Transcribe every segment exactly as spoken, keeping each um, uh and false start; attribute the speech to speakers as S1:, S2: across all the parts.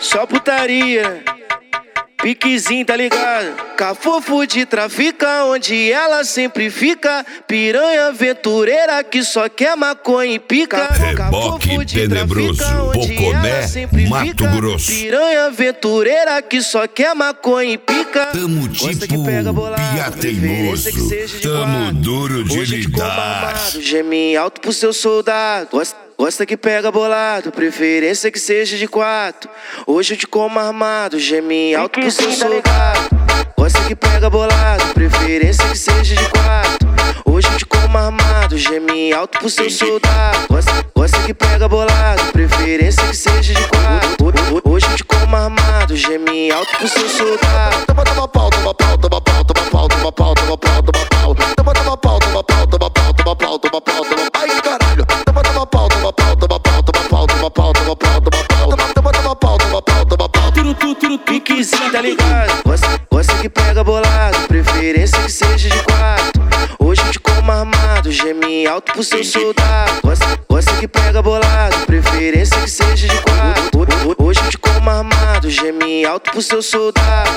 S1: Só putaria, piquezinho, tá ligado? Cafofo de trafica, onde ela sempre fica. Piranha aventureira que só quer maconha e pica.
S2: Reboque tenebroso, Poconé, Mato Grosso.
S1: Piranha aventureira que só quer maconha e pica.
S2: Tamo tipo pia teimoso, tamo duro de lidar.
S1: Geme alto pro seu soldado. Gosta Gosta que pega bolado, preferência que seja de quatro. Hoje eu te como armado, geme alto pro seu soldado. Gosta que pega bolado, preferência que seja de quatro. Hoje eu te como armado, geme alto pro seu soldado. Gosta, gosta que pega bolado, preferência que seja de quatro. Hoje eu te como armado, geme alto pro seu soldado.
S3: Toma, toma pau, toma pau, toma pau, toma pau, toma pau, toma pau, toma pau. Toma, toma pau, toma pau, toma pau, toma pau, toma pau, toma pau. Ai, caralho. Toma, toma pau, toma pau, toma pau, toma pau, toma pau, toma pau, toma pau. Toma, toma, toma pau, toma pau, toma pau.
S1: Turu, turu, turu, piquezinho, tá ligado? Gosta, gosta que pega bolado, preferência que seja de quatro. Hoje eu te como armado, geme alto pro seu soldado. Gosta, gosta que pega bolado, preferência que seja de quatro. Hoje eu te como armado, geme alto pro seu soldado.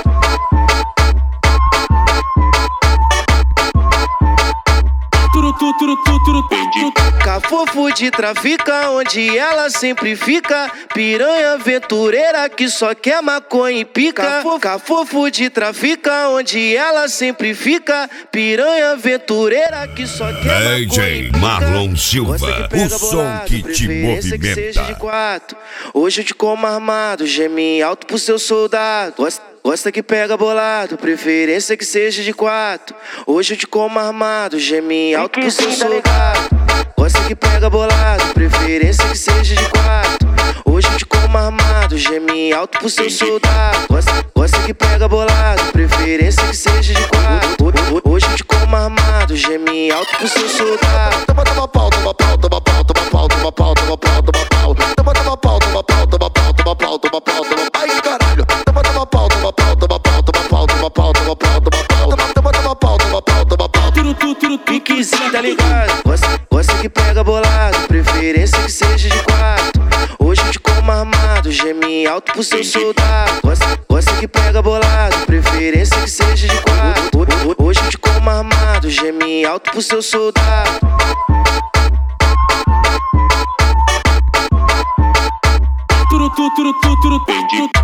S1: Cafofo de trafica, onde ela sempre fica. Piranha aventureira que só quer maconha e pica. Cafofo de trafica, onde ela sempre fica. Piranha aventureira que só quer maconha e pica.
S2: Marlon Silva, o som que te movimenta.
S1: Hoje eu te como armado, geme alto pro seu soldado. Gosta Gosta que pega bolado, preferência que seja de quatro. Hoje eu te como armado, geme alto pro seu soldado. Gosta que pega bolado, preferência que seja de quatro. Hoje eu te como armado, geme alto pro seu soldado. Gosta, gosta que pega bolado, preferência que seja de quatro. Hoje eu te como armado, geme alto pro seu soldado.
S3: Toma, toma pau, toma pau, toma pau, toma pau, toma pau, toma pau, toma pau. Toma, toma pau, toma pau, toma pau, toma pau, toma pau, toma pau. Ai, caralho. Toma, toma pau, toma pau, toma pau, toma pau, toma pau, toma pau, toma pau. Toma, toma, toma pau, toma pau, toma pau.
S1: Turu, turu, turu, piquezinho, tá ligado? Gosta, gosta que pega bolado, preferência que seja de quatro. Hoje eu te como armado, geme alto pro seu soldado. Gosta, gosta que pega bolado, preferência que seja de quatro. Hoje eu te como armado, geme alto pro seu soldado. Turu, turu, turu, turu, turu.